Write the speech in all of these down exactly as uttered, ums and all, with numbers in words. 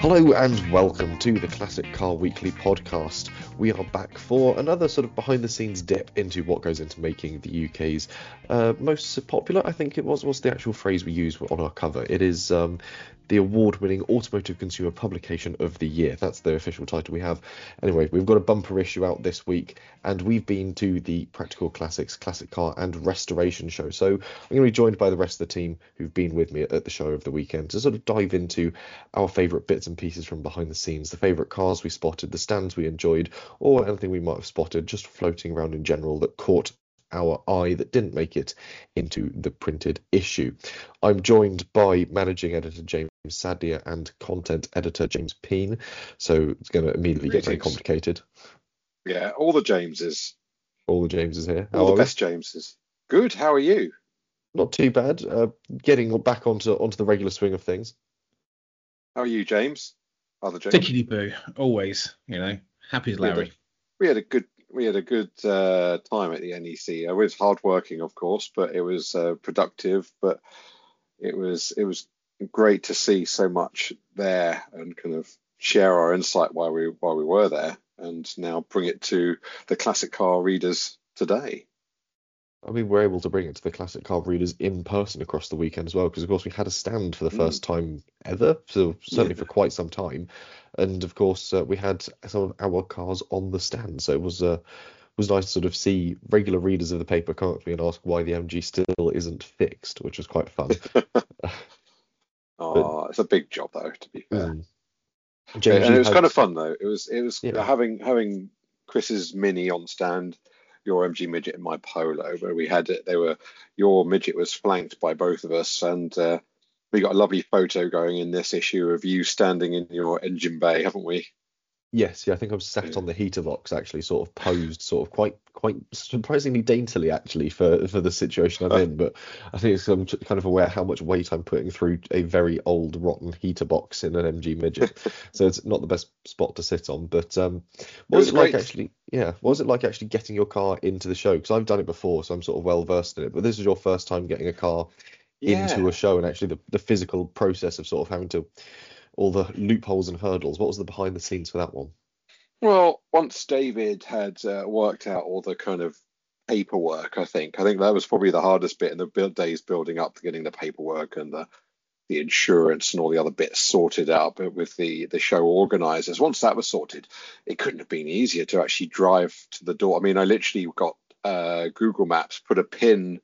Hello and welcome to the Classic Car Weekly podcast. We are back for another sort of behind the scenes dip into what goes into making the U K's uh, most popular, I think it was, what's the actual phrase we use on our cover? It is um, the award-winning automotive consumer publication of the year. That's the official title we have. Anyway, we've got a bumper issue out this week and we've been to the Practical Classics Classic Car and Restoration show. So I'm going to be joined by the rest of the team who've been with me at the show over the weekend to sort of dive into our favourite bits and pieces from behind the scenes, the favourite cars we spotted, the stands we enjoyed, or anything we might have spotted just floating around in general that caught our eye that didn't make it into the printed issue. I'm joined by managing editor James Sadia and content editor James Peen, so it's going to immediately get very complicated. Yeah, all the Jameses. All the Jameses here. All the best Jameses. Good, how are you? Not too bad. Uh, getting back onto onto the regular swing of things. How are you, James? Other James? Tickety boo, always, you know, happy as Larry. We had a, we had a good we had a good uh, time at the N E C. It was hard working, of course, but it was uh, productive. But it was it was great to see so much there and kind of share our insight while we while we were there, and now bring it to the classic car readers today. I mean, we're able to bring it to the classic car readers in person across the weekend as well, because of course we had a stand for the first mm. time ever, so certainly yeah. for quite some time, and of course uh, we had some of our cars on the stand, so it was uh, was nice to sort of see regular readers of the paper come up to me and ask why the M G still isn't fixed, which was quite fun. Oh, but, it's a big job though, to be fair. Mm. James, and it was had... kind of fun though. It was it was yeah. having having Chris's Mini on stand, your M G Midget and my Polo, where we had it. They were your Midget was flanked by both of us, and uh, we got a lovely photo going in this issue of you standing in your engine bay, haven't we? Yes, yeah, I think I was sat on the heater box, actually, sort of posed, sort of quite, quite surprisingly daintily, actually, for for the situation I'm in. But I think it's, I'm kind of aware how much weight I'm putting through a very old, rotten heater box in an M G Midget, so it's not the best spot to sit on. But um, what was it, was it like actually? Yeah, what was it like actually getting your car into the show? Because I've done it before, so I'm sort of well versed in it. But this is your first time getting a car yeah. into a show, and actually the the physical process of sort of having to. All the loopholes and hurdles. What was the behind the scenes for that one? Well, once David had uh, worked out all the kind of paperwork, I think, I think that was probably the hardest bit in the build days building up to getting the paperwork and the the insurance and all the other bits sorted out. But with the the show organisers, once that was sorted, it couldn't have been easier to actually drive to the door. I mean, I literally got uh, Google Maps, put a pin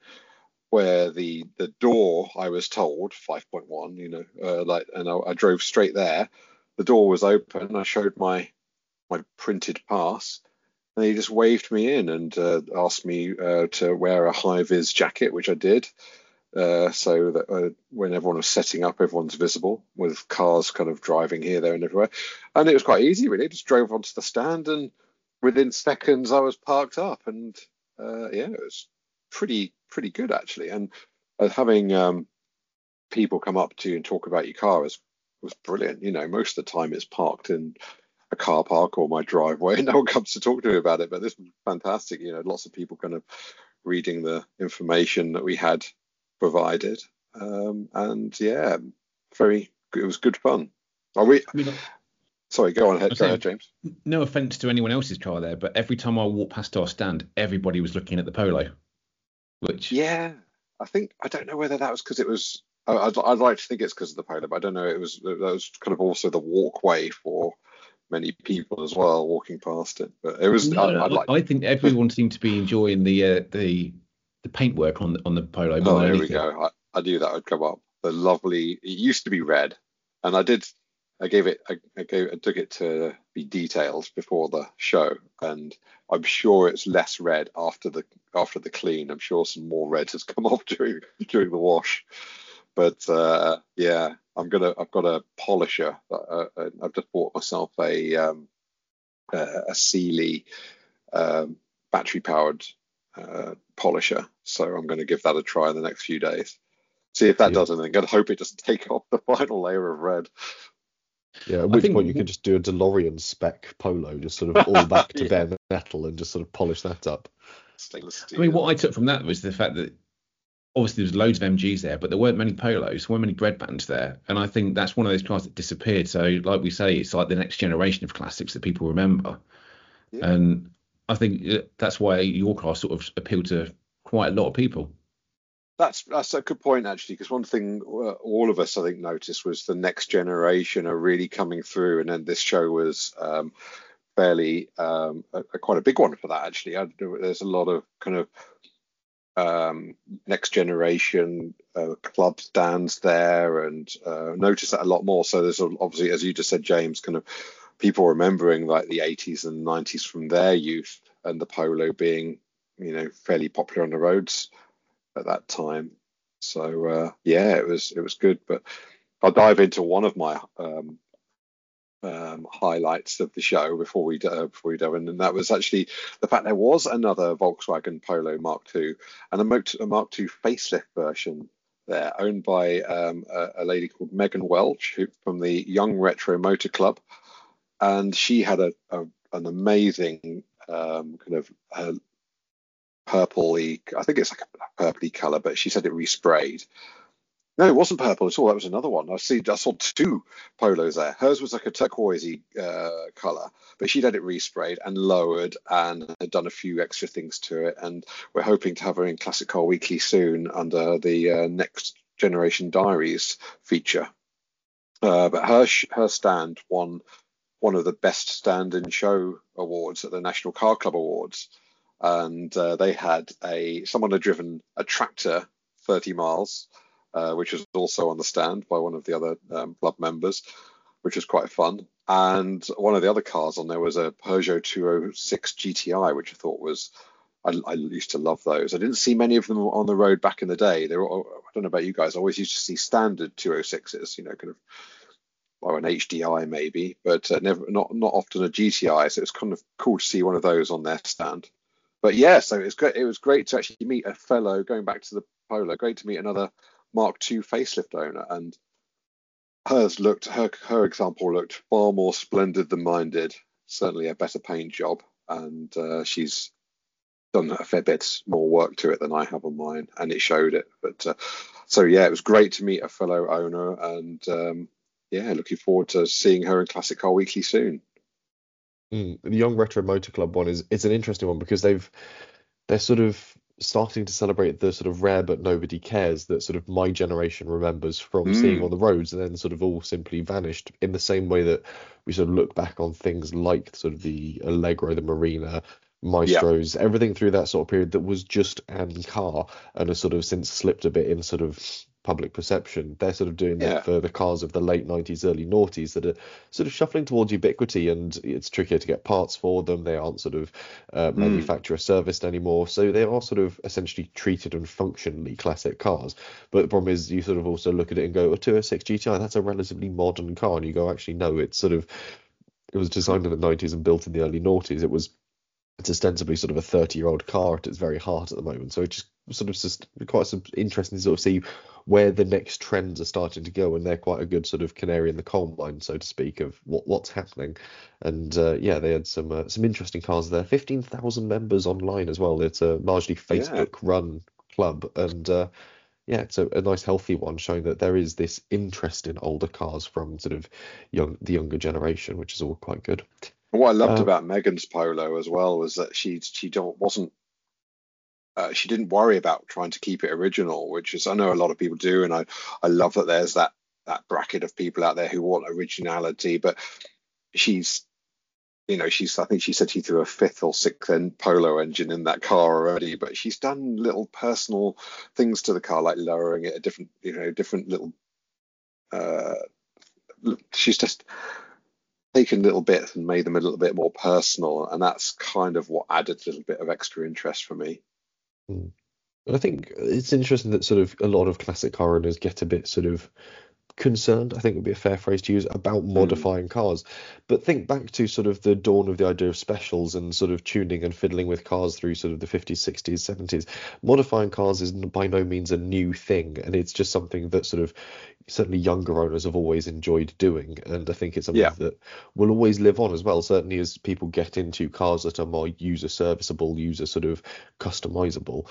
where the the door, I was told five point one, you know, uh, like, and I, I drove straight there. The door was open. I showed my my printed pass, and he just waved me in and uh, asked me uh, to wear a high vis jacket, which I did, uh, so that uh, when everyone was setting up, everyone's visible with cars kind of driving here, there, and everywhere. And it was quite easy, really. I just drove onto the stand, and within seconds, I was parked up, and uh, yeah, it was pretty. pretty good actually, and uh, having um, people come up to you and talk about your car was was brilliant. You know, most of the time it's parked in a car park or my driveway, and no one comes to talk to me about it. But this was fantastic. You know, lots of people kind of reading the information that we had provided, um, and yeah, very. It was good fun. Are we? I mean, Sorry, go on ahead, go ahead, James. No offence to anyone else's car there, but every time I walked past our stand, everybody was looking at the Polo. Which yeah, I think I don't know whether that was because it was. I'd, I'd like to think it's because of the Polo, but I don't know. It was that was kind of also the walkway for many people as well, walking past it. But it was. No, I'd, no, I'd like... I think everyone seemed to be enjoying the uh, the the paintwork on the on the Polo. Oh, there we go. I, I knew that would come up. The lovely. It used to be red, and I did. I gave it. I, I gave. I took it to be detailed before the show, and I'm sure it's less red after the after the clean. I'm sure some more red has come off during during the wash. But uh, yeah, I'm gonna. I've got a polisher. Uh, I've just bought myself a um, a Sealy um, battery powered uh, polisher. So I'm going to give that a try in the next few days. See if that yeah. does anything. I'm going to hope it doesn't take off the final layer of red. Yeah, at which think, point you could just do a DeLorean spec Polo, just sort of all back to yeah. bare metal and just sort of polish that up. I mean, what I took from that was the fact that obviously there's loads of M Gs there, but there weren't many polos, there weren't many bread bands there. And I think that's one of those cars that disappeared. So like we say, it's like the next generation of classics that people remember. Yeah. And I think that's why your car sort of appealed to quite a lot of people. That's that's a good point, actually, because one thing uh, all of us, I think, noticed was the next generation are really coming through, and then this show was um, fairly um, a, a quite a big one for that, actually. I, there's a lot of kind of um, next generation uh, club stands there, and uh, notice that a lot more. So there's obviously, as you just said, James, kind of people remembering like the eighties and nineties from their youth, and the Polo being, you know, fairly popular on the roads at that time. So uh, yeah, it was it was good. But I'll dive into one of my um, um, highlights of the show before we uh, before we dive in, and that was actually the fact there was another Volkswagen Polo Mark two and a Mark two, a Mark two facelift version there, owned by um, a, a lady called Megan Welch, who, from the Young Retro Motor Club, and she had a, a an amazing um, kind of uh, purpley, I think it's like a purpley color, but she said it resprayed. No, it wasn't purple at all. That was another one. I see. I saw two polos there. Hers was like a turquoisey uh, color, but she'd had it resprayed and lowered and had done a few extra things to it. And we're hoping to have her in Classic Car Weekly soon under the uh, Next Generation Diaries feature. Uh, but her her stand won one of the best stand and show awards at the National Car Club Awards. And uh, they had a someone had driven a tractor thirty miles, uh, which was also on the stand by one of the other um, club members, which was quite fun. And one of the other cars on there was a Peugeot two oh six G T I, which I thought was, I, I used to love those. I didn't see many of them on the road back in the day. They were, I don't know about you guys, I always used to see standard two oh sixes, you know, kind of, or an H D I maybe, but uh, never, not not often a G T I. So it was kind of cool to see one of those on their stand. But yeah, so it was great. It was great to actually meet a fellow, going back to the Polo, great to meet another Mark two facelift owner. And hers looked, her her example looked far more splendid than mine did. Certainly a better paint job, and uh, she's done a fair bit more work to it than I have on mine, and it showed it. But uh, so yeah, it was great to meet a fellow owner, and um, yeah, looking forward to seeing her in Classic Car Weekly soon. Mm, the Young Retro Motor Club one is it's an interesting one because they've they're sort of starting to celebrate the sort of rare but nobody cares that sort of my generation remembers from Mm. seeing on the roads, and then sort of all simply vanished in the same way that we sort of look back on things like sort of the Allegro, the Marina, Maestros, everything through that sort of period that was just an car and has sort of since slipped a bit in sort of public perception. They're sort of doing Yeah. that for the cars of the late nineties, early noughties that are sort of shuffling towards ubiquity, and it's trickier to get parts for them. They aren't sort of uh, manufacturer serviced anymore, so they are sort of essentially treated and functionally classic cars. But the problem is you sort of also look at it and go, a two oh six G T I, that's a relatively modern car, and you go, actually no, it's sort of, it was designed in the nineties and built in the early noughties. It was It's ostensibly sort of a thirty year old car at its very heart at the moment. So it's just sort of just quite some interesting to sort of see where the next trends are starting to go, and they're quite a good sort of canary in the coal mine, so to speak, of what what's happening. And uh, yeah, they had some uh, some interesting cars there. fifteen thousand members online as well. It's a largely Facebook run club, and uh, yeah, it's a, a nice healthy one, showing that there is this interest in older cars from sort of young the younger generation, which is all quite good. And what I loved Uh, about Megan's Polo as well was that she she don't, wasn't uh, she didn't worry about trying to keep it original, which is, I know a lot of people do, and I I love that there's that that bracket of people out there who want originality, but she's, you know, she's, I think she said she threw a fifth or sixth end Polo engine in that car already, but she's done little personal things to the car, like lowering it a different, you know, different little. Uh, she's just taken little bits and made them a little bit more personal, and that's kind of what added a little bit of extra interest for me. Mm. I think it's interesting that sort of a lot of classic car owners get a bit sort of concerned, I think would be a fair phrase to use, about modifying cars. But think back to sort of the dawn of the idea of specials and sort of tuning and fiddling with cars through sort of the fifties, sixties, seventies. Modifying cars is by no means a new thing, and it's just something that sort of certainly younger owners have always enjoyed doing, and I think it's something Yeah. that will always live on as well, certainly as people get into cars that are more user serviceable, user sort of customizable.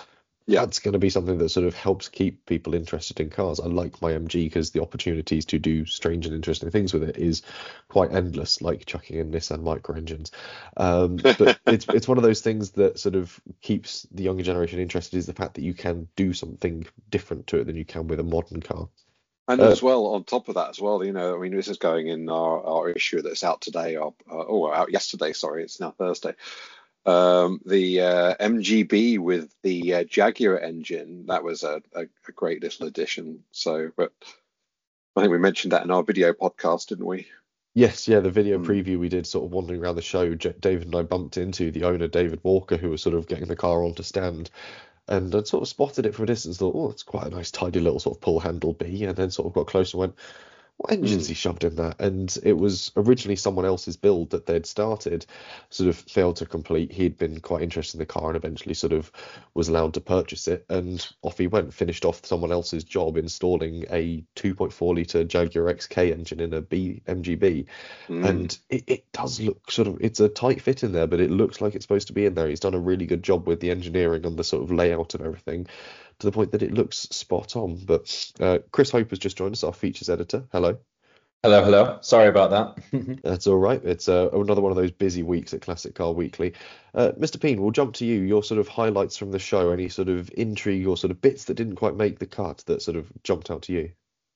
Yeah. That's going to be something that sort of helps keep people interested in cars. I like my M G because the opportunities to do strange and interesting things with it is quite endless, like chucking in Nissan micro engines. Um, but it's it's one of those things that sort of keeps the younger generation interested, is the fact that you can do something different to it than you can with a modern car. And Uh, as well, on top of that as well, you know, I mean, this is going in our, our issue that's out today, or, uh, oh, out yesterday, sorry, it's now Thursday. Um, the uh, M G B with the uh, Jaguar engine, that was a, a, a great little addition. So, but I think we mentioned that in our video podcast, didn't we? Yes, yeah, the video Mm. preview we did, sort of wandering around the show, J- David and I bumped into the owner, David Walker, who was sort of getting the car onto stand, and I'd sort of spotted it from a distance, thought, oh, it's quite a nice, tidy little sort of pull handle B, and then sort of got closer and went, what engine's Mm. he shoved in that? And it was originally someone else's build that they'd started, sort of failed to complete. He'd been quite interested in the car and eventually sort of was allowed to purchase it. And off he went, finished off someone else's job installing a two point four litre Jaguar X K engine in a B M G B. Mm. And it, it does look sort of, it's a tight fit in there, but it looks like it's supposed to be in there. He's done a really good job with the engineering and the sort of layout of everything, to the point that it looks spot on. But uh, Chris Hope has just joined us, our features editor. Hello. Hello, hello. Sorry about that. That's all right. It's uh, another one of those busy weeks at Classic Car Weekly. Uh, Mister Peen, we'll jump to you. Your sort of highlights from the show, any sort of intrigue or sort of bits that didn't quite make the cut that sort of jumped out to you?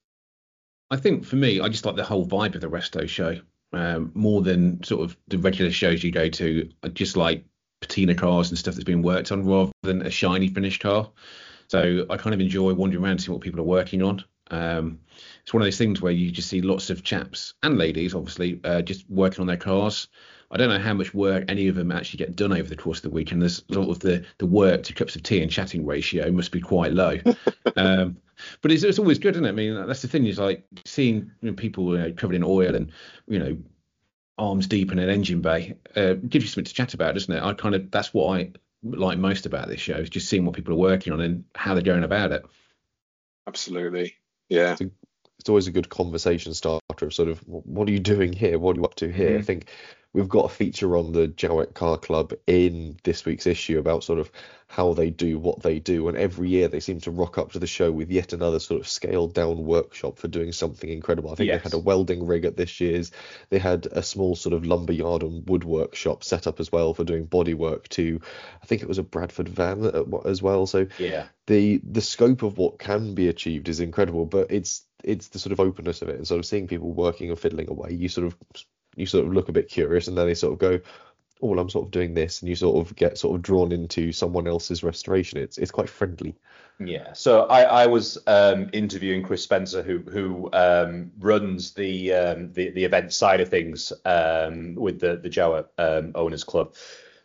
I think for me, I just like the whole vibe of the Resto show um, more than sort of the regular shows you go to. I just like patina cars and stuff that's been worked on rather than a shiny finished car. So I kind of enjoy wandering around and seeing what people are working on. Um, it's one of those things where you just see lots of chaps and ladies, obviously, uh, just working on their cars. I don't know how much work any of them actually get done over the course of the week, and there's sort of the the work to cups of tea and chatting ratio must be quite low. um, but it's, it's always good, isn't it? I mean, that's the thing, is like seeing, you know, people, you know, covered in oil and, you know, arms deep in an engine bay, uh, gives you something to chat about, doesn't it? I kind of, that's what I like most about this show, is just seeing what people are working on and how they're going about it. Absolutely. Yeah. It's, a, it's always a good conversation starter of sort of, what are you doing here? What are you up to here? Mm-hmm. I think we've got a feature on the Jowett Car Club in this week's issue about sort of how they do what they do, and every year they seem to rock up to the show with yet another sort of scaled down workshop for doing something incredible. I think Yes. they had a welding rig at this year's. They had a small sort of lumber yard and woodwork shop set up as well for doing body work to, I think it was a Bradford van as well. So Yeah. the the scope of what can be achieved is incredible, but it's it's the sort of openness of it and sort of seeing people working and fiddling away. You sort of you sort of look a bit curious, and then they sort of go, oh, well, I'm sort of doing this, and you sort of get sort of drawn into someone else's restoration. It's it's quite friendly. Yeah. So I, I was um, interviewing Chris Spencer, who who um, runs the, um, the the event side of things um, with the the Jowett um, Owners Club.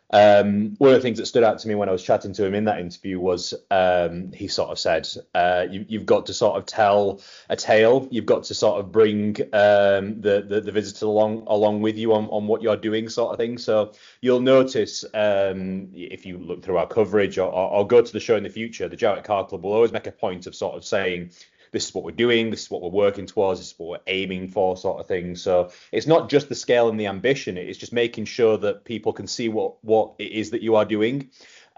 Um, one of the things that stood out to me when I was chatting to him in that interview was um, he sort of said, uh, you, you've got to sort of tell a tale. You've got to sort of bring um, the, the the visitor along along with you on, on what you're doing, sort of thing. So you'll notice um, if you look through our coverage or, or, or go to the show in the future, the Jowett Car Club will always make a point of sort of saying, this is what we're doing, this is what we're working towards, this is what we're aiming for, sort of thing. So it's not just the scale and the ambition, it's just making sure that people can see what what it is that you are doing.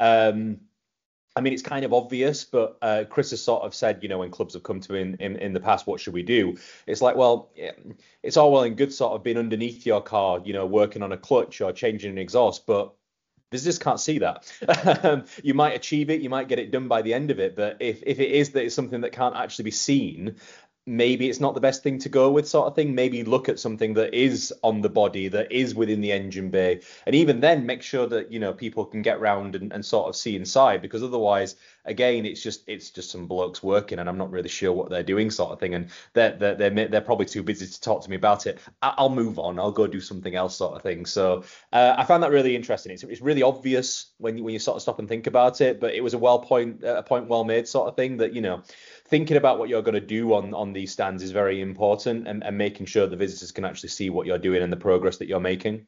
Um, I mean, it's kind of obvious, but uh, Chris has sort of said, you know, when clubs have come to him in, in, in the past, what should we do? It's like, well, it's all well and good sort of being underneath your car, you know, working on a clutch or changing an exhaust, but visitors can't see that. You might achieve it, you might get it done by the end of it, but if if it is that it's something that can't actually be seen, maybe it's not the best thing to go with, sort of thing. Maybe look at something that is on the body, that is within the engine bay, and even then make sure that, you know, people can get round and, and sort of see inside, because otherwise, again, it's just it's just some blokes working and I'm not really sure what they're doing, sort of thing, and they're they're they're, they're probably too busy to talk to me about it. I'll move on, I'll go do something else, sort of thing. So uh, I found that really interesting. It's it's really obvious when you when you sort of stop and think about it, but it was a well point a point well made, sort of thing, that, you know, thinking about what you're going to do on, on these stands is very important, and, and making sure the visitors can actually see what you're doing and the progress that you're making.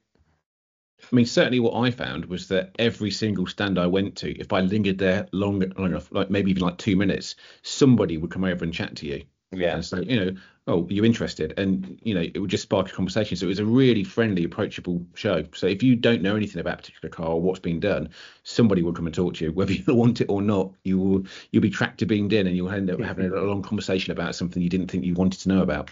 I mean, certainly what I found was that every single stand I went to, if I lingered there long, long enough, like maybe even like two minutes, somebody would come over and chat to you. Yeah. And so, you know, oh, you're interested, and you know, it would just spark a conversation. So it was a really friendly, approachable show. So if you don't know anything about a particular car or what's being done, somebody will come and talk to you, whether you want it or not. You will you'll be tracked to beamed in, and you'll end up having a long conversation about something you didn't think you wanted to know about.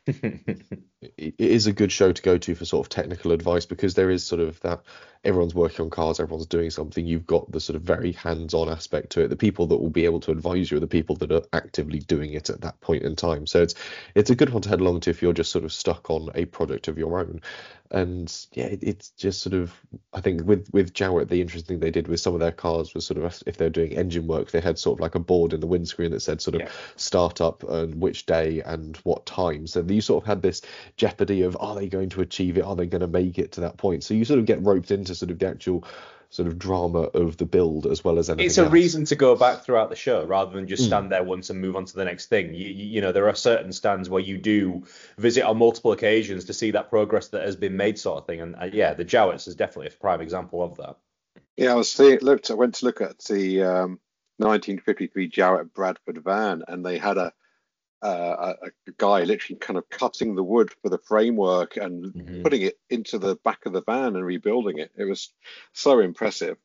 It is a good show to go to for sort of technical advice, because there is sort of that everyone's working on cars, everyone's doing something. You've got the sort of very hands-on aspect to it. The people that will be able to advise you are the people that are actively doing it at that point in time. So it's it's a good one to head along to if you're just sort of stuck on a project of your own. And yeah, it, it's just sort of, I think with with Jowett, the interesting thing they did with some of their cars was sort of, if they're doing engine work, they had sort of like a board in the windscreen that said sort of Yeah. start up and which day and what time. So you sort of had this jeopardy of, are they going to achieve it? Are they going to make it to that point? So you sort of get roped into sort of the actual sort of drama of the build as well as anything It's a else. reason to go back throughout the show rather than just Mm. stand there once and move on to the next thing. You, you you know, there are certain stands where you do visit on multiple occasions to see that progress that has been made, sort of thing. And uh, yeah, the Jowetts is definitely a prime example of that. Yeah, I was seeing, looked. I went to look at the um, nineteen fifty-three Jowett Bradford van, and they had a, uh, a a guy literally kind of cutting the wood for the framework and Mhm. putting it into the back of the van and rebuilding it. It was so impressive.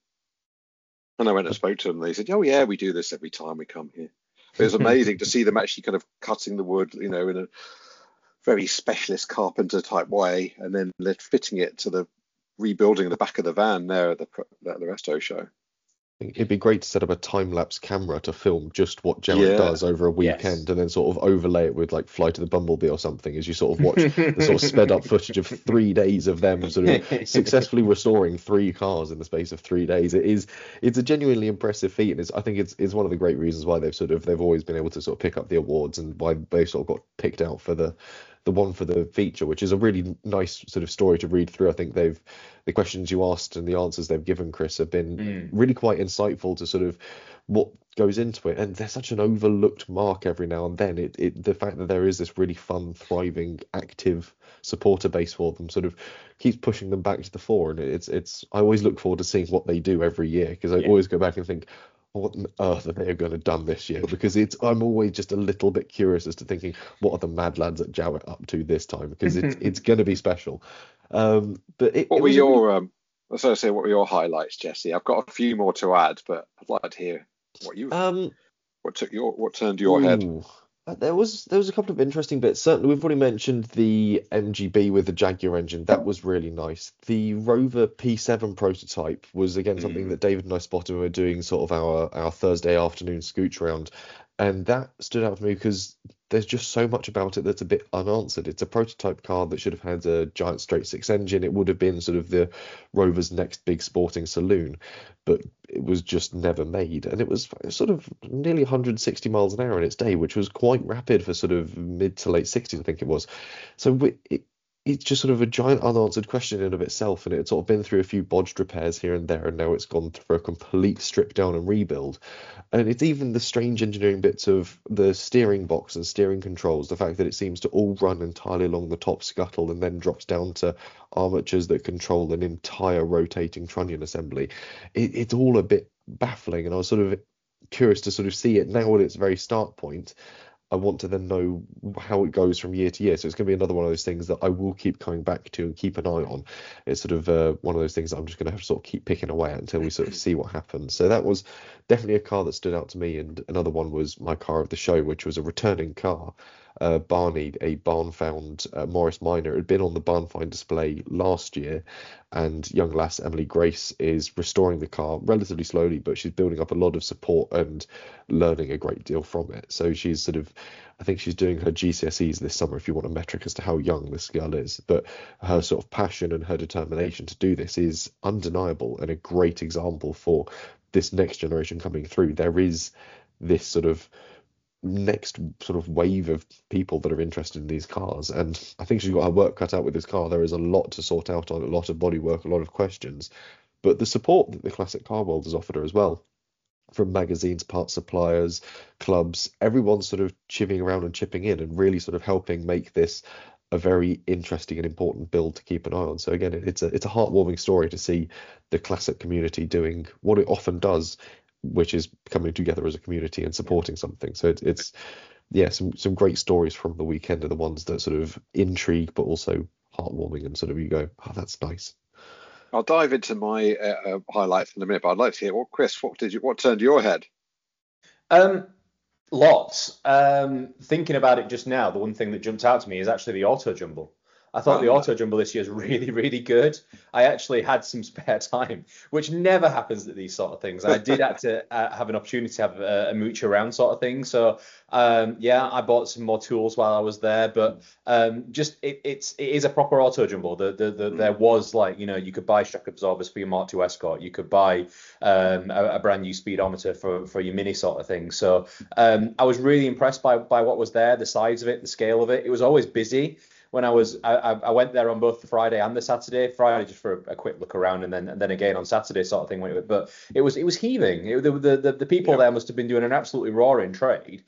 And I went and spoke to them, and they said, "Oh yeah, we do this every time we come here." It was amazing to see them actually kind of cutting the wood, you know, in a very specialist carpenter type way, and then they're fitting it to the rebuilding the back of the van there at the at the Resto show. It'd be great to set up a time-lapse camera to film just what Jowett Yeah. does over a Yes. weekend, and then sort of overlay it with like Flight of the Bumblebee or something, as you sort of watch the sort of sped up footage of three days of them sort of successfully restoring three cars in the space of three days. It is it's a genuinely impressive feat, and it's I think it's it's one of the great reasons why they've sort of they've always been able to sort of pick up the awards, and why they sort of got picked out for the the one for the feature, which is a really nice sort of story to read through. I think they've the questions you asked and the answers they've given, Chris, have been Mm. really quite insightful to sort of what goes into it. And there's such an overlooked mark every now and then. It, it the fact that there is this really fun, thriving, active supporter base for them sort of keeps pushing them back to the fore. And it's it's I always look forward to seeing what they do every year, because I Yeah. always go back and think, what on earth are they going to done this year? Because it's I'm always just a little bit curious as to thinking, what are the mad lads at Jowett up to this time? Because it's it's going to be special. Um, but it, What it were was a really- your um? As I say, what were your highlights, Jesse? I've got a few more to add, but I'd like to hear what you um what took your what turned your head. ooh, uh, there was there was a couple of interesting bits. Certainly, we've already mentioned the M G B with the Jaguar engine. That was really nice. The Rover P seven prototype was again something Mm. that David and I spotted when we were doing sort of our our Thursday afternoon scooch round, and that stood out to me because there's just so much about it that's a bit unanswered. It's a prototype car that should have had a giant straight six engine. It would have been sort of the Rover's next big sporting saloon, but it was just never made. And it was sort of nearly one hundred sixty miles an hour in its day, which was quite rapid for sort of mid to late sixties, I think it was. So we- it, it's just sort of a giant unanswered question in and of itself, and it's sort of been through a few bodged repairs here and there, and now it's gone for a complete strip down and rebuild. And it's even the strange engineering bits of the steering box and steering controls, the fact that it seems to all run entirely along the top scuttle and then drops down to armatures that control an entire rotating trunnion assembly. It, it's all a bit baffling, and I was sort of curious to sort of see it now at its very start point. I want to then know how it goes from year to year. So it's going to be another one of those things that I will keep coming back to and keep an eye on. It's sort of uh, one of those things that I'm just going to have to sort of keep picking away at until we sort of see what happens. So that was definitely a car that stood out to me. And another one was my car of the show, which was a returning car. Uh, Barney, a barn found uh, Morris Minor. It had been on the barn find display last year, and young lass Emily Grace is restoring the car relatively slowly, but she's building up a lot of support and learning a great deal from it. So she's sort of, I think she's doing her G C S Es this summer, if you want a metric as to how young this girl is. But her sort of passion and her determination to do this is undeniable, and a great example for this next generation coming through. There is this sort of next sort of wave of people that are interested in these cars, and I think she's got her work cut out with this car. There is a lot to sort out on, a lot of bodywork, a lot of questions, but the support that the classic car world has offered her as well, from magazines, parts suppliers, clubs, everyone's sort of chivvying around and chipping in and really sort of helping make this a very interesting and important build to keep an eye on. So again, it's a it's a heartwarming story to see the classic community doing what it often does, which is coming together as a community and supporting something. So it, it's yeah, some some great stories from the weekend are the ones that sort of intrigue, but also heartwarming, and sort of you go, oh, that's nice. I'll dive into my uh, uh, highlights in a minute, but I'd like to hear what Chris, what did you, what turned your head? Um, lots. Um, thinking about it just now, the one thing that jumped out to me is actually the auto jumble. I thought Ah. the auto jumble this year is really, really good. I actually had some spare time, which never happens at these sort of things. I did have to uh, have an opportunity to have a, a mooch around sort of thing. So um, yeah, I bought some more tools while I was there, but um, just it, it's it is a proper auto jumble. The, the, the, there was like, you know, you could buy shock absorbers for your Mark two Escort. You could buy um, a, a brand new speedometer for, for your Mini sort of thing. So um, I was really impressed by by what was there, the size of it, the scale of it. It was always busy. When I was, I, I went there on both the Friday and the Saturday. Friday just for a, a quick look around, and then and then again on Saturday sort of thing. But it was it was heaving. It, the, the the people yeah. there must have been doing an absolutely roaring trade.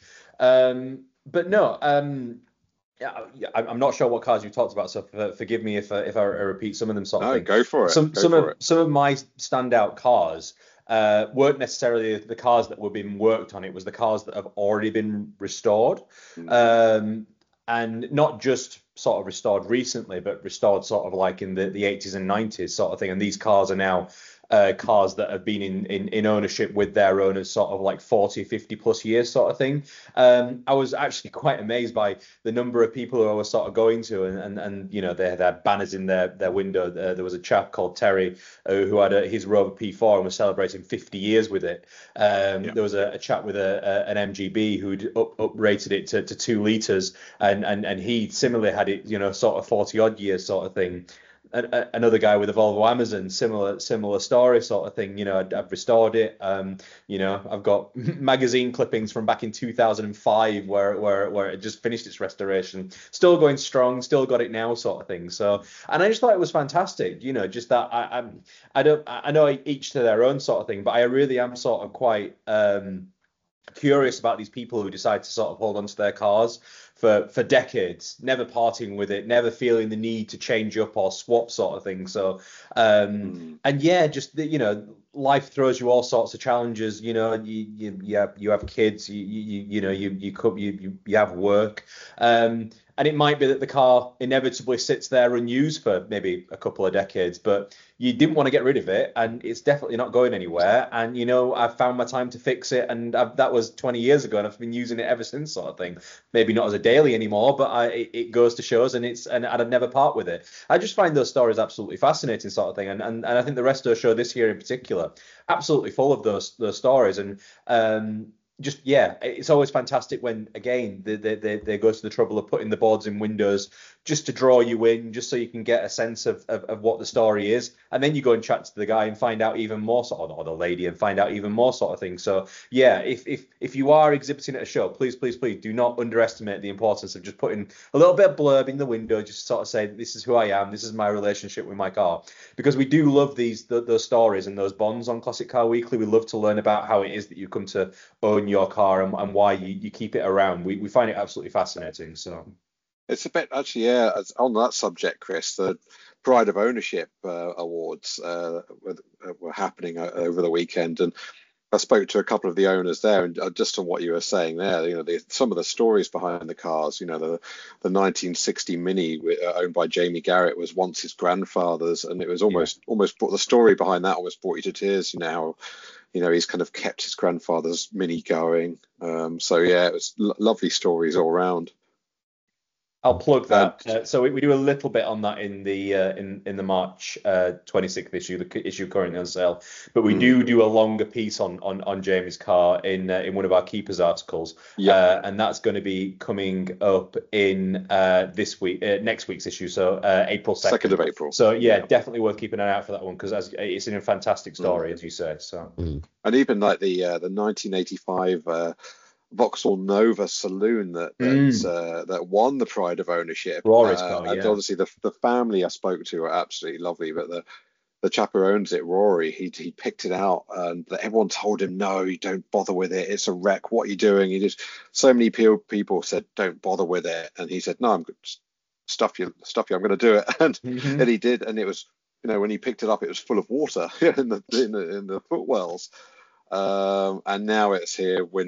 Um, but no, um, yeah, I'm not sure what cars you talked about, so forgive me if I, if I repeat some of them sort of no, thing. Go for it. Some go some for of it. some of my standout cars uh, weren't necessarily the cars that were being worked on. It was the cars that have already been restored, mm. um, and not just sort of restored recently, but restored sort of like in the, the eighties and nineties sort of thing. And these cars are now uh, cars that have been in, in, in ownership with their owners sort of like forty, fifty plus years sort of thing. Um, I was actually quite amazed by the number of people who I was sort of going to, and, and, and you know, they had their banners in their, their window. Uh, there was a chap called Terry uh, who had a, his Rover P four and was celebrating fifty years with it. Um, yeah. There was a, a chap with a, a, an M G B who'd up, up rated it to, to two litres, and, and, and he similarly had it, you know, sort of forty odd years sort of thing. Another guy with a Volvo Amazon, similar similar story sort of thing. You know, I've restored it. Um, you know, I've got magazine clippings from back in two thousand five where where where it just finished its restoration, still going strong, still got it now, sort of thing. So, and I just thought it was fantastic. You know, just that I I'm I don't I know each to their own sort of thing, but I really am sort of quite um, curious about these people who decide to sort of hold on to their cars for for decades, never parting with it, never feeling the need to change up or swap sort of thing. So um mm. and yeah, just the, you know, life throws you all sorts of challenges. You know, you you you have, you have kids, you you you know, you you could you you, you have work, um and it might be that the car inevitably sits there unused for maybe a couple of decades, but you didn't want to get rid of it, and it's definitely not going anywhere. And, you know, I've found my time to fix it, and I've, that was twenty years ago, and I've been using it ever since, sort of thing. Maybe not as a daily anymore, but I, it, it goes to shows, and it's and I'd never part with it. I just find those stories absolutely fascinating, sort of thing. And and, and I think the Resto show this year in particular, absolutely full of those those stories. And um, just, yeah, it's always fantastic when, again, they, they, they, they go to the trouble of putting the boards in windows just to draw you in, just so you can get a sense of, of, of what the story is. And then you go and chat to the guy and find out even more, sort of, or the lady, and find out even more sort of thing. So, yeah, if if if you are exhibiting at a show, please, please, please do not underestimate the importance of just putting a little bit of blurb in the window, just to sort of say, this is who I am, this is my relationship with my car. Because we do love these th- those stories and those bonds on Classic Car Weekly. We love to learn about how it is that you come to own your car, and, and why you, you keep it around. We we find it absolutely fascinating. So it's a bit actually, yeah. On that subject, Chris, the Pride of Ownership uh, awards uh, were, were happening over the weekend, and I spoke to a couple of the owners there, and just on what you were saying there, you know, the, some of the stories behind the cars. You know, the the nineteen sixty Mini owned by Jamie Garrett was once his grandfather's, and it was almost yeah. almost brought the story behind that almost brought you to tears. You know, how, you know, he's kind of kept his grandfather's Mini going. Um, so yeah, it was lo- lovely stories all around. I'll plug that. Uh, so we, we do a little bit on that in the uh, in in the March uh, twenty-sixth issue, the issue currently on sale. But we mm. do do a longer piece on on, on Jamie's car in uh, in one of our Keepers articles, yeah. uh, and that's going to be coming up in uh, this week, uh, next week's issue, so uh, April second. Second of April. So yeah, yeah, definitely worth keeping an eye out for that one, because it's a fantastic story, mm. as you say. So mm. and even like the uh, the nineteen eighty-five. Uh, Vauxhall Nova Saloon that that, mm. uh, that won the Pride of Ownership. Rory's uh, car, yeah. And obviously the the family I spoke to are absolutely lovely, but the the chap who owns it, Rory, he he picked it out, and everyone told him, no, you don't bother with it, it's a wreck, what are you doing? He just, so many people said, don't bother with it, and he said, no, I'm stuff you, stuff you, I'm going to do it, and mm-hmm. and he did, and it was, you know, when he picked it up, it was full of water in the in the, in the footwells. Um, and now it's here winning,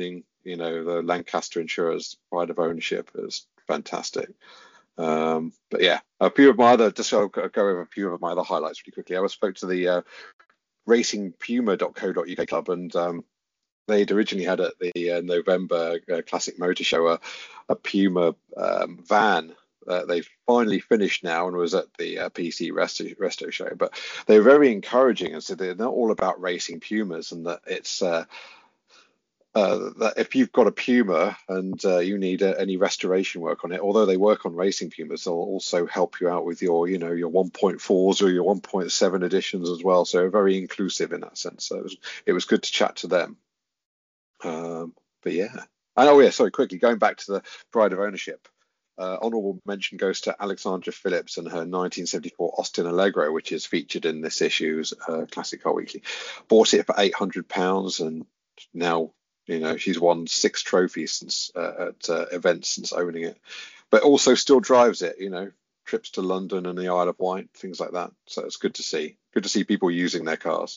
you know, the Lancaster Insurers pride of ownership is fantastic. Um, but yeah, a few of my other, just I'll go over a few of my other highlights really quickly. I spoke to the uh, racing puma dot co dot U K club, and um, they'd originally had at the uh, November uh, Classic Motor Show a, a Puma um, van. Uh, they've finally finished now and was at the uh, P C Resto, Resto show. But they were very encouraging and said they're not all about racing Pumas, and that it's uh, uh, that if you've got a Puma and uh, you need uh, any restoration work on it, although they work on racing Pumas, they'll also help you out with your, you know, your one point fours or your one point seven editions as well. So very inclusive in that sense. So it was, it was good to chat to them. Um, but yeah, and oh yeah, sorry, quickly going back to the pride of ownership. Uh, honorable mention goes to Alexandra Phillips and her nineteen seventy-four Austin Allegro, which is featured in this issue's uh, Classic Car Weekly. Bought it for eight hundred pounds, and now, you know, she's won six trophies since uh, at uh, events since owning it, but also still drives it, you know, trips to London and the Isle of Wight, things like that. So it's good to see. Good to see people using their cars.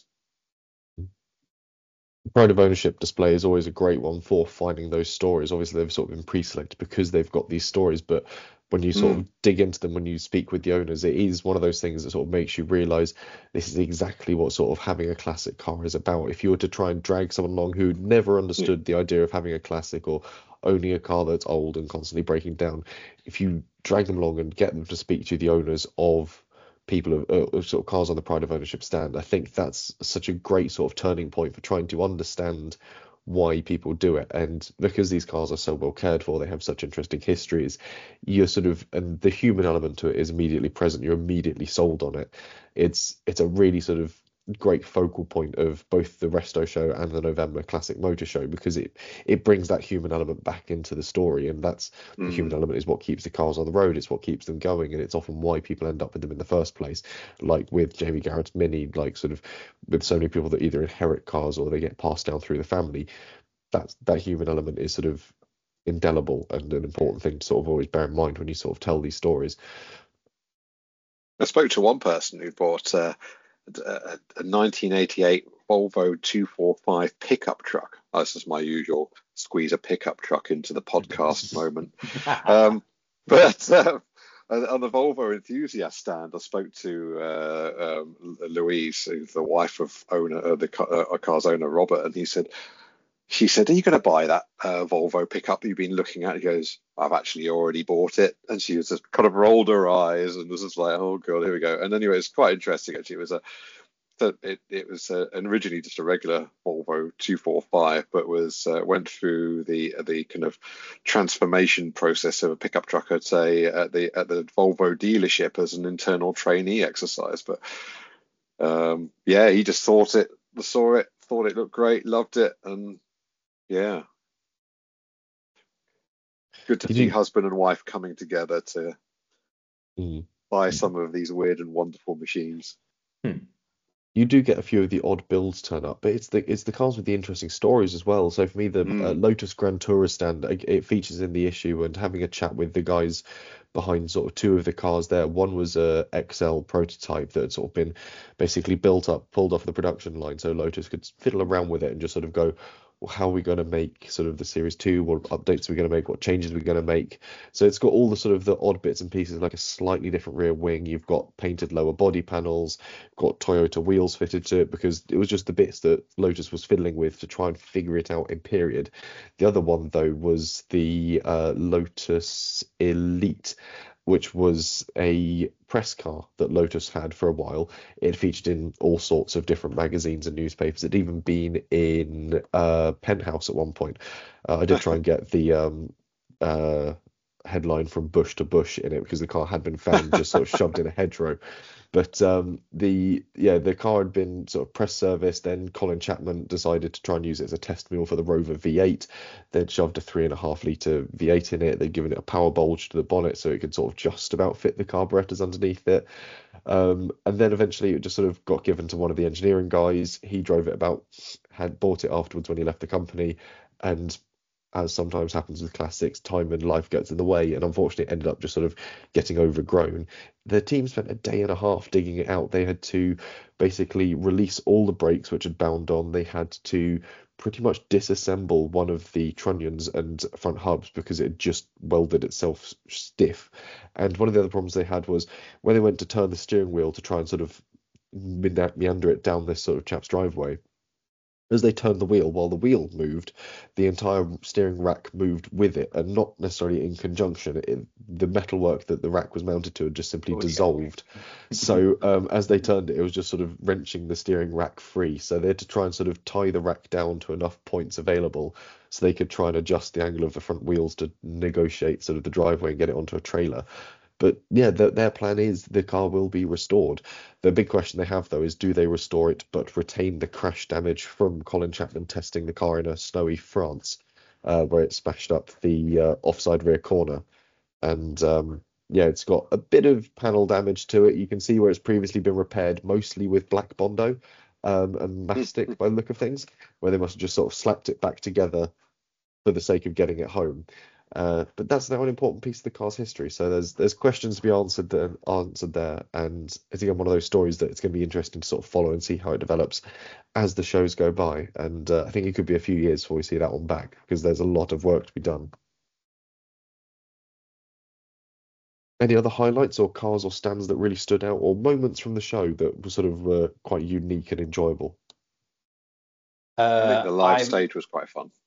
Pride of ownership display is always a great one for finding those stories. Obviously, they've sort of been pre-selected because they've got these stories, but when you sort mm. of dig into them, when you speak with the owners, it is one of those things that sort of makes you realize this is exactly what sort of having a classic car is about. If you were to try and drag someone along who never understood yeah. the idea of having a classic or owning a car that's old and constantly breaking down, if you drag them along and get them to speak to the owners of people of, of sort of cars on the pride of ownership stand, I think that's such a great sort of turning point for trying to understand why people do it. And because these cars are so well cared for, they have such interesting histories, you're sort of, and the human element to it is immediately present, you're immediately sold on it. It's it's a really sort of great focal point of both the Resto show and the November Classic Motor Show, because it it brings that human element back into the story, and that's mm. the human element is what keeps the cars on the road, it's what keeps them going, and it's often why people end up with them in the first place. Like with Jamie Garrett's Mini, like sort of with so many people that either inherit cars or they get passed down through the family, that's that human element is sort of indelible and an important thing to sort of always bear in mind when you sort of tell these stories. I spoke to one person who bought uh, a, a nineteen eighty-eight Volvo two forty-five pickup truck. Oh, this is my usual squeeze a pickup truck into the podcast moment. Um, but uh, on the Volvo enthusiast stand, I spoke to uh, um, Louise, who's the wife of owner, uh, the uh, car's owner, Robert, and he said, she said, "Are you going to buy that uh, Volvo pickup you've been looking at?" He goes, "I've actually already bought it." And she was just kind of rolled her eyes and was just like, "Oh god, here we go." And anyway, it's quite interesting actually. It was a it it was a, an originally just a regular Volvo two forty-five, but was uh, went through the the kind of transformation process of a pickup truck at a at the at the Volvo dealership as an internal trainee exercise. But um, yeah, he just thought it, saw it, thought it looked great, loved it, and yeah, good to Did see you... husband and wife coming together to mm. buy some of these weird and wonderful machines. Hmm. You do get a few of the odd builds turn up, but it's the it's the cars with the interesting stories as well. So for me, the mm. uh, Lotus Grand Tourer stand, it features in the issue, and having a chat with the guys behind sort of two of the cars there. One was a X L prototype that had sort of been basically built up, pulled off the production line, so Lotus could fiddle around with it and just sort of go, well, how are we going to make sort of the Series two? What updates are we going to make? What changes are we going to make? So it's got all the sort of the odd bits and pieces, like a slightly different rear wing. You've got painted lower body panels, got Toyota wheels fitted to it, because it was just the bits that Lotus was fiddling with to try and figure it out in period. The other one, though, was the uh, Lotus Elite, which was a press car that Lotus had for a while. It featured in all sorts of different magazines and newspapers. It'd even been in uh, Penthouse at one point. Uh, I did try and get the um, uh, headline from bush to bush in it, because the car had been found just sort of shoved in a hedgerow. But um, the yeah the car had been sort of press serviced. Then Colin Chapman decided to try and use it as a test mule for the Rover V eight. They'd shoved a three and a half litre V eight in it. They'd given it a power bulge to the bonnet so it could sort of just about fit the carburetors underneath it. Um, and then eventually it just sort of got given to one of the engineering guys. He drove it about, had bought it afterwards when he left the company, and as sometimes happens with classics, time and life gets in the way, and unfortunately it ended up just sort of getting overgrown. The team spent a day and a half digging it out. They had to basically release all the brakes which had bound on. They had to pretty much disassemble one of the trunnions and front hubs because it had just welded itself stiff. And one of the other problems they had was when they went to turn the steering wheel to try and sort of meander it down this sort of chap's driveway, as they turned the wheel, while the wheel moved, the entire steering rack moved with it, and not necessarily in conjunction. It, the metalwork that the rack was mounted to had just simply oh, dissolved. Yeah. So um, as they turned it, it was just sort of wrenching the steering rack free. So they had to try and sort of tie the rack down to enough points available so they could try and adjust the angle of the front wheels to negotiate sort of the driveway and get it onto a trailer. But yeah, the, their plan is the car will be restored. The big question they have, though, is do they restore it but retain the crash damage from Colin Chapman testing the car in a snowy France, uh, where it smashed up the uh, offside rear corner. And um, yeah, it's got a bit of panel damage to it. You can see where it's previously been repaired, mostly with black Bondo um, and mastic by the look of things, where they must have just sort of slapped it back together for the sake of getting it home. Uh, but that's now an important piece of the car's history. So there's there's questions to be answered there, answered there, and it's again one of those stories that it's going to be interesting to sort of follow and see how it develops as the shows go by. And uh, I think it could be a few years before we see that one back because there's a lot of work to be done. Any other highlights or cars or stands that really stood out, or moments from the show that were sort of uh, quite unique and enjoyable? Uh, I think the live I'm... stage was quite fun.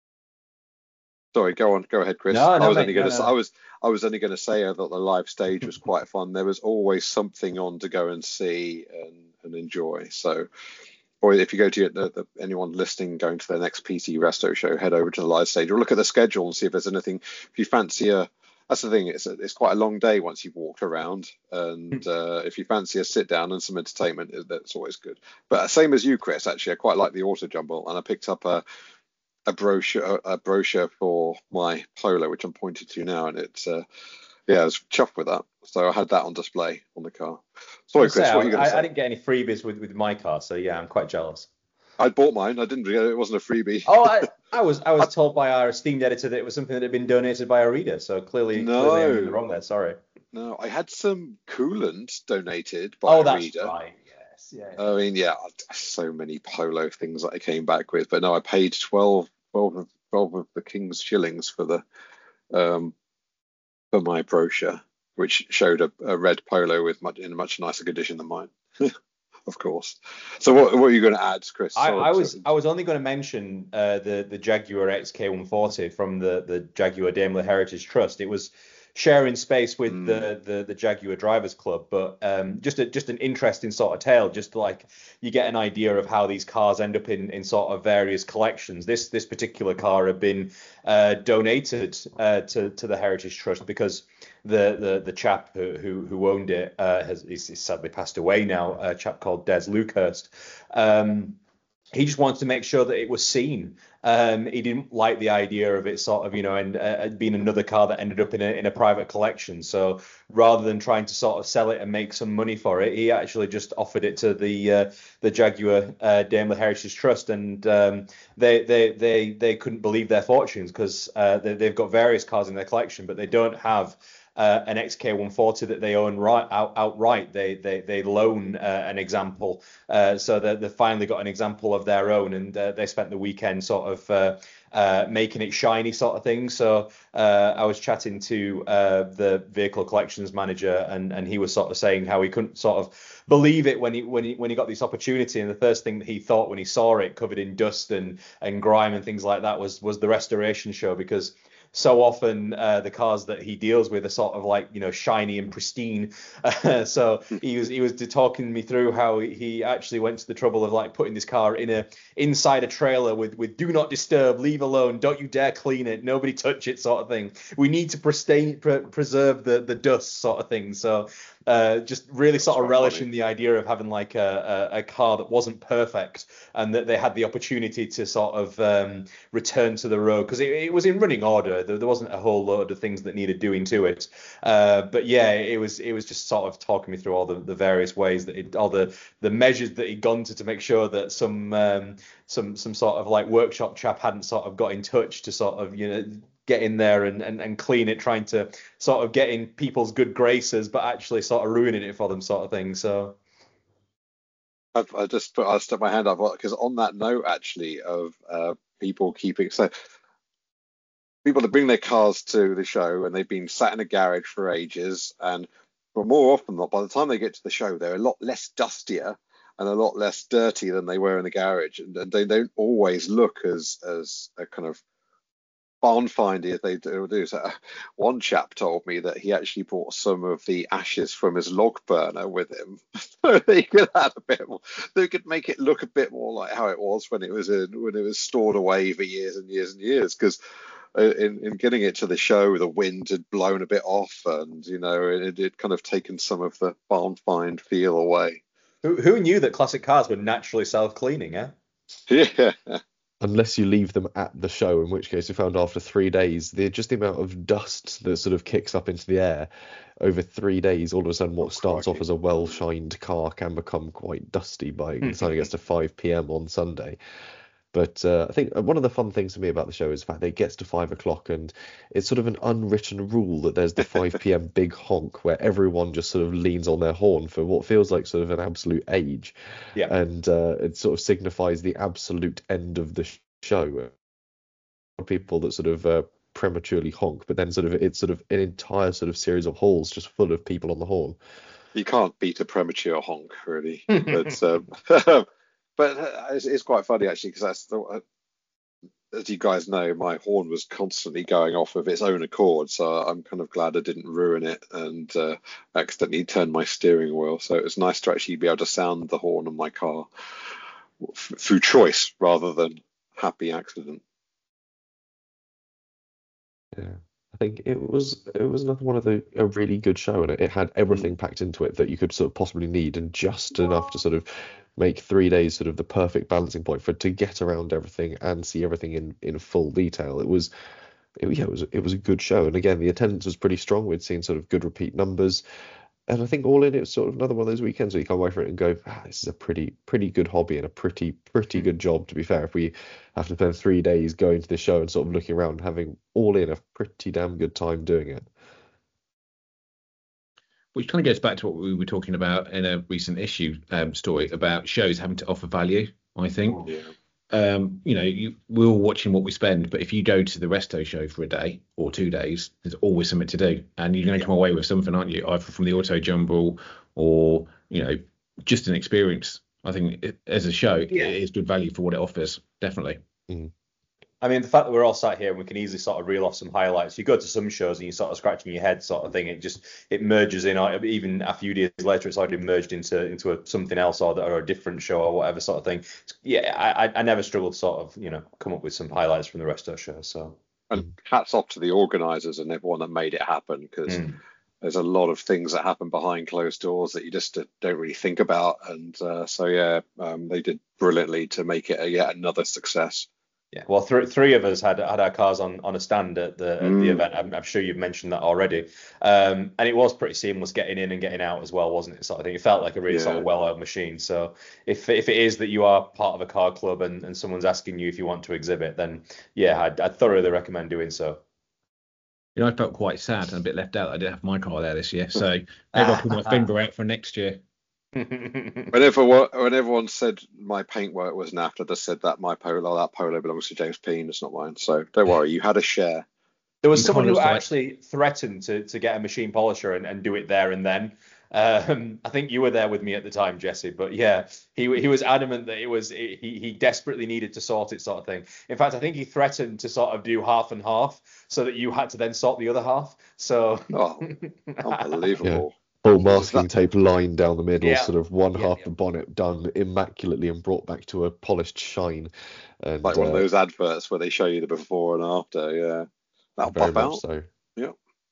Sorry, go on, go ahead, Chris. No, no, I was mate, only going to, no, no. I was, I was only going to say I thought the live stage was quite fun. There was always something on to go and see and, and enjoy. So, or if you go to the, the, anyone listening going to their next P C Resto show, head over to the live stage or look at the schedule and see if there's anything. If you fancy a, that's the thing. It's a, it's quite a long day once you've walked around, and uh, if you fancy a sit down and some entertainment, that's always good. But same as you, Chris. Actually, I quite like the Auto Jumble, and I picked up a. a brochure a brochure for my Polo, which I'm pointed to now, and it's uh yeah I was chuffed with that, so I had that on display on the car. Sorry, Chris, say, what are you going to say? I didn't get any freebies with, with my car, so yeah, I'm quite jealous. I bought mine. I didn't get it. It wasn't a freebie. Oh, I, I was I was told by our esteemed editor that it was something that had been donated by a reader, so clearly, no. clearly I'm in the wrong there. Sorry. No, I had some coolant donated by oh, a that's reader. Right. Yes. Yeah. I mean, yeah, so many Polo things that I came back with, but no, I paid twelve, twelve of, twelve of the King's shillings for the um for my brochure, which showed a, a red Polo with much in a much nicer condition than mine. Of course. So what, what are you going to add, Chris? I, I was I was only going to mention uh, the the Jaguar X K one forty from the the Jaguar Daimler Heritage Trust. It was sharing space with mm. the, the the Jaguar Drivers Club, but um, just a just an interesting sort of tale. Just like you get an idea of how these cars end up in, in sort of various collections. This this particular car had been uh, donated uh, to to the Heritage Trust because the the the chap who who, who owned it uh, has he's sadly passed away now. A chap called Des Luckhurst. Um, he just wanted to make sure that it was seen. Um, he didn't like the idea of it sort of, you know, and uh, being another car that ended up in a in a private collection. So rather than trying to sort of sell it and make some money for it, he actually just offered it to the uh, the Jaguar uh, Daimler Heritage Trust, and um, they they they they couldn't believe their fortunes because uh, they, they've got various cars in their collection, but they don't have Uh, an X K one forty that they own right out, outright. They they they loan uh, an example, uh, so they they finally got an example of their own, and uh, they spent the weekend sort of uh, uh, making it shiny, sort of thing. So uh, I was chatting to uh, the vehicle collections manager, and and he was sort of saying how he couldn't sort of believe it when he when he when he got this opportunity, and the first thing that he thought when he saw it covered in dust and and grime and things like that was was the restoration show, because so often uh, the cars that he deals with are sort of like, you know, shiny and pristine. Uh, so he was he was talking me through how he actually went to the trouble of like putting this car in a inside a trailer with with do not disturb, leave alone, don't you dare clean it, nobody touch it, sort of thing. We need to pristine, pre- preserve the the dust, sort of thing. So uh, just really sort of relishing the idea of having like a, a, a car that wasn't perfect and that they had the opportunity to sort of um, return to the road, because it, it was in running order. There, there wasn't a whole load of things that needed doing to it. Uh, but yeah, it was it was just sort of talking me through all the, the various ways that it, all the the measures that he'd gone to to make sure that some um, some some sort of like workshop chap hadn't sort of got in touch to sort of, you know, get in there and, and, and clean it, trying to sort of get in people's good graces, but actually sort of ruining it for them, sort of thing. So I've, I just put I stuck my hand up because on that note, actually, of uh, people keeping so people that bring their cars to the show and they've been sat in a garage for ages, and but more often than not, by the time they get to the show, they're a lot less dustier and a lot less dirty than they were in the garage, and, and they don't always look as as a kind of barn findy as they do. do. So, uh, one chap told me that he actually brought some of the ashes from his log burner with him, so they could add a bit more. They could make it look a bit more like how it was when it was in when it was stored away for years and years and years. Because in, in getting it to the show, the wind had blown a bit off, and you know it had kind of taken some of the barn find feel away. Who, who knew that classic cars were naturally self-cleaning, eh? Yeah. Unless you leave them at the show, in which case we found after three days, the just the amount of dust that sort of kicks up into the air over three days, all of a sudden what starts off as a well-shined car can become quite dusty by the time it gets to five p.m. on Sunday. But uh, I think one of the fun things for me about the show is the fact that it gets to five o'clock and it's sort of an unwritten rule that there's the five p.m. big honk where everyone just sort of leans on their horn for what feels like sort of an absolute age. Yeah. And uh, it sort of signifies the absolute end of the sh- show. People that sort of uh, prematurely honk, but then sort of it's sort of an entire sort of series of halls just full of people on the horn. You can't beat a premature honk, really. But um, but uh, it's, it's quite funny actually, because that's the, uh, as you guys know, my horn was constantly going off of its own accord, so I'm kind of glad I didn't ruin it and uh, accidentally turn my steering wheel. So it was nice to actually be able to sound the horn on my car f- through choice rather than happy accident. Yeah, I think it was it was another one of the a really good show, and it, it had everything packed into it that you could sort of possibly need, and just enough to sort of make three days sort of the perfect balancing point for to get around everything and see everything in in full detail. It was it, yeah, it was it was a good show, and again the attendance was pretty strong. We'd seen sort of good repeat numbers. And I think all in it was sort of another one of those weekends where you come away from it and go, ah, this is a pretty, pretty good hobby and a pretty, pretty good job, to be fair. If we have to spend three days going to the show and sort of looking around, having all in a pretty damn good time doing it. Which kind of goes back to what we were talking about in a recent issue um, story about shows having to offer value, I think. Yeah. Um, you know, you, we're all watching what we spend, but if you go to the Resto show for a day or two days, there's always something to do, and you're going to come away with something, aren't you? Either from the Auto Jumble or, you know, just an experience. I think it, as a show, yeah. It is good value for what it offers, definitely. Mm. I mean, the fact that we're all sat here and we can easily sort of reel off some highlights. You go to some shows and you're sort of scratching your head, sort of thing. It just it merges in, or even a few days later, it's already merged into into a, something else or, or a different show or whatever sort of thing. Yeah, I I never struggled to sort of you know come up with some highlights from the rest of the show. So and hats off to the organisers and everyone that made it happen, because mm. there's a lot of things that happen behind closed doors that you just don't really think about. And uh, so yeah, um, they did brilliantly to make it a yet another success. Yeah, well, th- three of us had had our cars on, on a stand at the, at mm. the event. I'm, I'm sure you've mentioned that already. Um, and it was pretty seamless getting in and getting out as well, wasn't it? Sort of thing. It felt like a really yeah. sort of well-oiled machine. So if if it is that you are part of a car club and, and someone's asking you if you want to exhibit, then yeah, I'd, I'd thoroughly recommend doing so. You know, I felt quite sad and a bit left out. I didn't have my car there this year, so maybe I'll put my finger out for next year. Whenever when everyone said my paintwork was naffed, I just said that my polo, that polo belongs to James Peen, it's not mine. So don't worry, you had a share. There was someone who actually threatened to, to get a machine polisher and, and do it there and then. Um, I think you were there with me at the time, Jesse. But yeah, he he was adamant that it was he he desperately needed to sort it, sort of thing. In fact, I think he threatened to sort of do half and half, so that you had to then sort the other half. So oh, unbelievable. Yeah. Full masking tape line down the middle, yeah. sort of one yeah, half yeah. the bonnet done immaculately and brought back to a polished shine. And, like one uh, of those adverts where they show you the before and after. Yeah, that'll very pop much out. So. Yeah.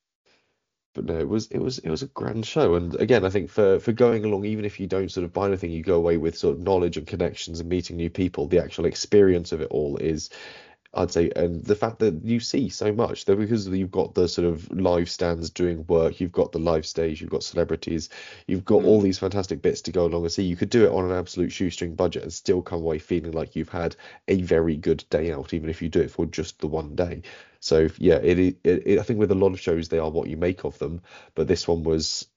But no, it was it was it was a grand show, and again, I think for for going along, even if you don't sort of buy anything, you go away with sort of knowledge and connections and meeting new people. The actual experience of it all is, I'd say, and the fact that you see so much, that because you've got the sort of live stands doing work, you've got the live stage, you've got celebrities, you've got mm. all these fantastic bits to go along and see. You could do it on an absolute shoestring budget and still come away feeling like you've had a very good day out, even if you do it for just the one day. So yeah, it, it, it I think with a lot of shows they are what you make of them, but this one was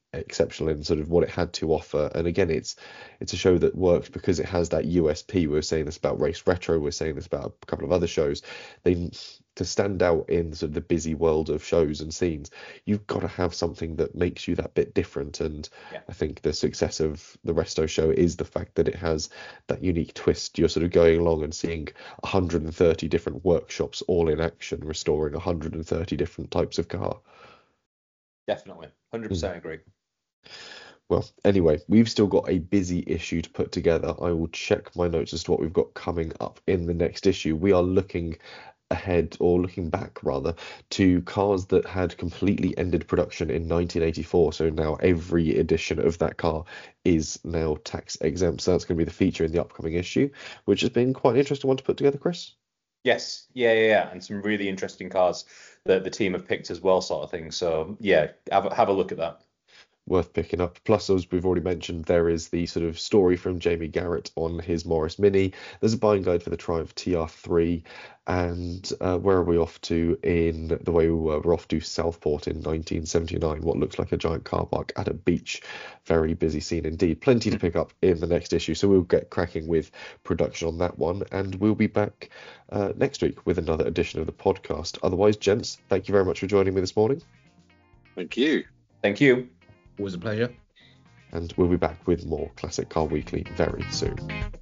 exceptional in sort of what it had to offer. And again, it's it's a show that worked because it has that U S P. We were saying this about Race Retro, we're saying this about a couple of other shows. They to stand out in sort of the busy world of shows and scenes, you've got to have something that makes you that bit different. And yeah. I think the success of the Resto show is the fact that it has that unique twist. You're sort of going along and seeing one hundred thirty different workshops all in action, restoring one hundred thirty different types of car. Definitely, one hundred percent Mm. agree. Well, anyway, we've still got a busy issue to put together. I will check my notes as to what we've got coming up in the next issue. We are looking ahead, or looking back rather, to cars that had completely ended production in nineteen eighty-four. So now every edition of that car is now tax exempt. So that's going to be the feature in the upcoming issue, which has been quite an interesting one to put together, Chris. Yes, yeah, yeah, yeah, and some really interesting cars that the team have picked as well, sort of thing. So yeah, have a, have a look at that. Worth picking up. Plus, as we've already mentioned, there is the sort of story from Jamie Garrett on his Morris Mini. There's a buying guide for the Triumph T R three. And uh, where are we off to in the way we were? We're off to Southport in nineteen seventy-nine, what looks like a giant car park at a beach. Very busy scene indeed. Plenty to pick up in the next issue. So we'll get cracking with production on that one. And we'll be back uh, next week with another edition of the podcast. Otherwise, gents, thank you very much for joining me this morning. Thank you. Thank you. Always a pleasure. And we'll be back with more Classic Car Weekly very soon.